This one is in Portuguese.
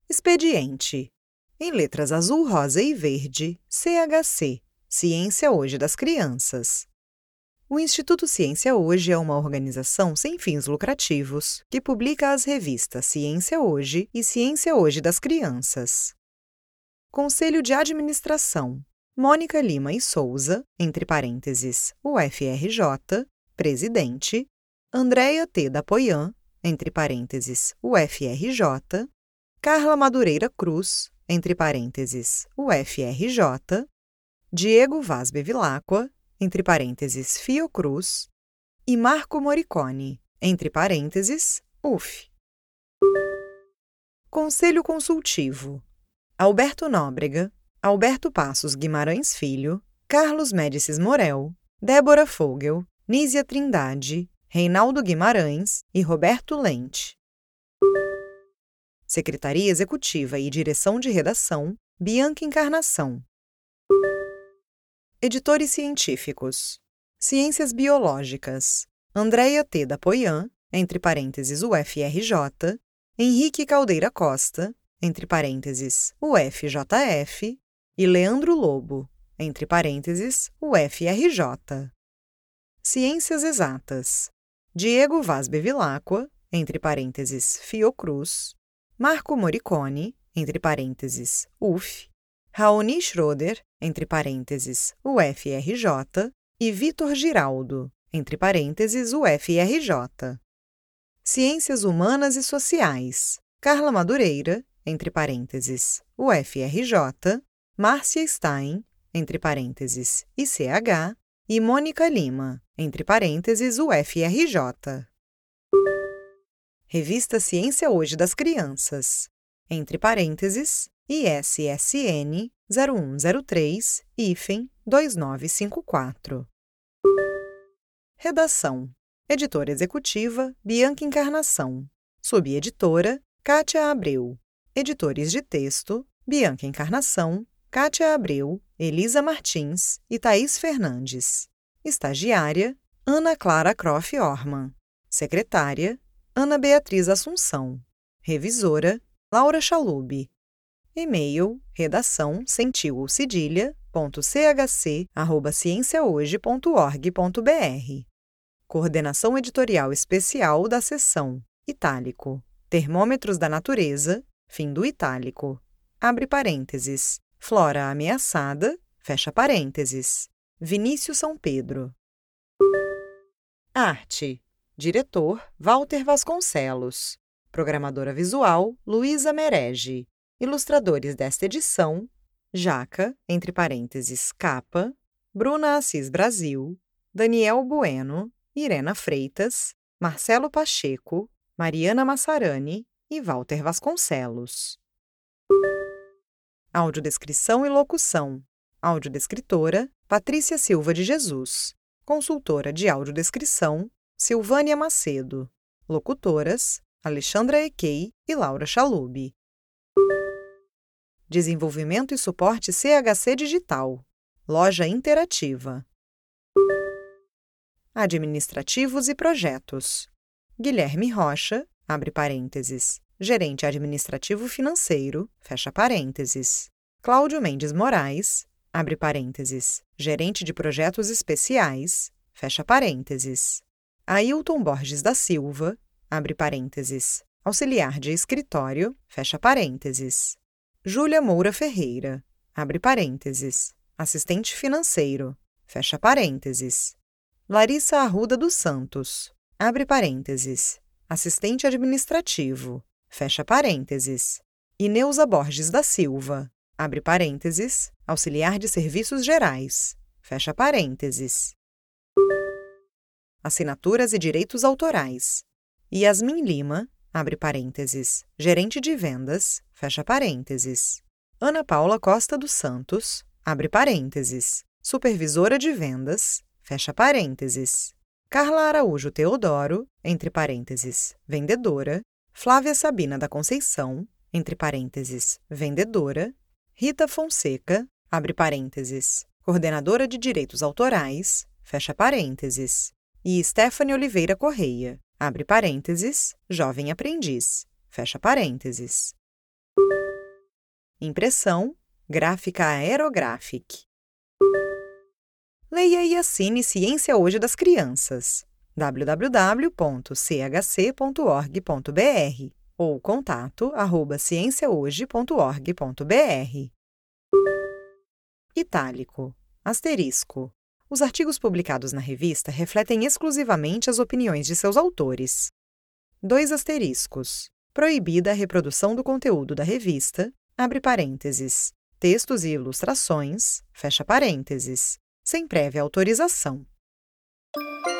Expediente. Em letras azul, rosa e verde, CHC, Ciência Hoje das Crianças. O Instituto Ciência Hoje é uma organização sem fins lucrativos que publica as revistas Ciência Hoje e Ciência Hoje das Crianças. Conselho de Administração. Mônica Lima e Souza, entre parênteses, UFRJ, presidente. Andréia T. Dapoian, entre parênteses, UFRJ. Carla Madureira Cruz, entre parênteses, UFRJ. Diego Vaz Bevilacqua, entre parênteses, Fiocruz. E Marco Moricone, entre parênteses, UF. Conselho Consultivo. Alberto Nóbrega, Alberto Passos Guimarães Filho, Carlos Médicis Morel, Débora Fogel, Nízia Trindade, Reinaldo Guimarães e Roberto Lente. Secretaria Executiva e Direção de Redação, Bianca Encarnação. Editores científicos. Ciências Biológicas, Andréia T. Dapoian, entre parênteses UFRJ, Henrique Caldeira Costa, entre parênteses UFJF, e Leandro Lobo, entre parênteses UFRJ. Ciências Exatas, Diego Vaz Bevilacqua, entre parênteses Fiocruz, Marco Moricone, entre parênteses UF, Raoni Schroeder, entre parênteses UFRJ, e Vitor Giraldo, entre parênteses UFRJ. Ciências Humanas e Sociais, Carla Madureira, entre parênteses UFRJ, Márcia Stein, entre parênteses ICH, e Mônica Lima, entre parênteses UFRJ. Revista Ciência Hoje das Crianças, entre parênteses ISSN 0103 2954. Redação. Editora Executiva Bianca Encarnação. Subeditora Kátia Abreu. Editores de texto Bianca Encarnação, Kátia Abreu, Elisa Martins e Thaís Fernandes. Estagiária Ana Clara Croft Orman. Secretária Ana Beatriz Assunção. Revisora Laura Chalub. E-mail redação sem tio ou cedilha.chc@cienciahoje.org.br. Coordenação editorial especial da seção Itálico. Termômetros da natureza, fim do itálico. Abre parênteses. Flora ameaçada, fecha parênteses. Vinícius São Pedro. Arte. Diretor Walter Vasconcelos. Programadora visual Luísa Merege. Ilustradores desta edição: Jaca, entre parênteses, capa, Bruna Assis Brasil, Daniel Bueno, Irena Freitas, Marcelo Pacheco, Mariana Massarani e Walter Vasconcelos. Audiodescrição e locução. Audiodescritora Patrícia Silva de Jesus. Consultora de audiodescrição Silvânia Macedo. Locutoras Alexandra Equei e Laura Chalub. Desenvolvimento e suporte CHC Digital. Loja interativa. Administrativos e projetos. Guilherme Rocha, abre parênteses, gerente administrativo financeiro, fecha parênteses. Cláudio Mendes Moraes, abre parênteses, gerente de projetos especiais, fecha parênteses. Ailton Borges da Silva, abre parênteses, auxiliar de escritório, fecha parênteses. Júlia Moura Ferreira, abre parênteses, assistente financeiro, fecha parênteses. Larissa Arruda dos Santos, abre parênteses, assistente administrativo, fecha parênteses. Ineusa Borges da Silva, abre parênteses, auxiliar de serviços gerais, fecha parênteses. Assinaturas e direitos autorais. Yasmin Lima, abre parênteses, gerente de vendas, fecha parênteses. Ana Paula Costa dos Santos, abre parênteses, supervisora de vendas, fecha parênteses. Carla Araújo Teodoro, entre parênteses, vendedora. Flávia Sabina da Conceição, entre parênteses, vendedora. Rita Fonseca, abre parênteses, coordenadora de direitos autorais, fecha parênteses. E Stephanie Oliveira Correia, abre parênteses, jovem aprendiz, fecha parênteses. Impressão, gráfica aerográfica. Leia e assine Ciência Hoje das Crianças, www.chc.org.br ou contato@cienciahoje.org.br. Itálico, asterisco. Os artigos publicados na revista refletem exclusivamente as opiniões de seus autores. 2 asteriscos. Proibida a reprodução do conteúdo da revista, abre parênteses, textos e ilustrações, fecha parênteses, sem prévia autorização.